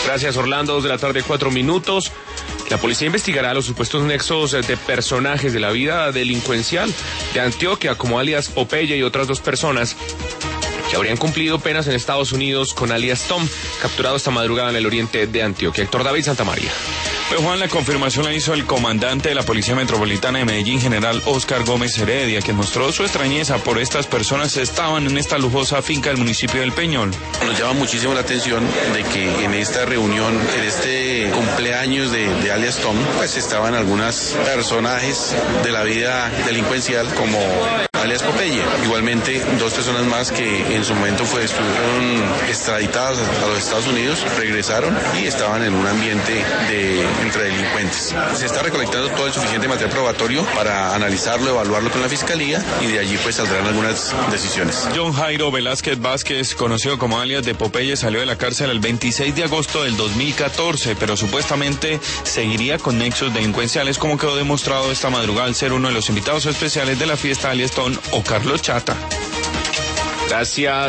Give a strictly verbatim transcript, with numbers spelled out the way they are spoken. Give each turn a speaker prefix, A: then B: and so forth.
A: Gracias, Orlando. Dos de la tarde, cuatro minutos. La policía investigará los supuestos nexos de personajes de la vida delincuencial de Antioquia, como alias Popeye y otras dos personas que habrían cumplido penas en Estados Unidos con alias Tom, capturado esta madrugada en el oriente de Antioquia. Héctor David Santamaría.
B: Pues Juan, la confirmación la hizo el comandante de la Policía Metropolitana de Medellín, general Oscar Gómez Heredia, quien mostró su extrañeza por estas personas que estaban en esta lujosa finca del municipio del Peñol.
C: Nos llama muchísimo la atención de que en esta reunión, en este cumpleaños de, de alias Tom, pues estaban algunos personajes de la vida delincuencial como alias Popeye. Igualmente, dos personas más que en su momento fue, estuvieron extraditadas a los Estados Unidos, regresaron y estaban en un ambiente de entre delincuentes. Se está recolectando todo el suficiente material probatorio para analizarlo, evaluarlo con la Fiscalía y de allí pues saldrán algunas decisiones.
B: John Jairo Velázquez Vázquez, conocido como alias de Popeye, salió de la cárcel el veintiséis de agosto del dos mil catorce, pero supuestamente seguiría con nexos delincuenciales, como quedó demostrado esta madrugada al ser uno de los invitados especiales de la fiesta alias Tom o Carlos Chata.
A: Gracias.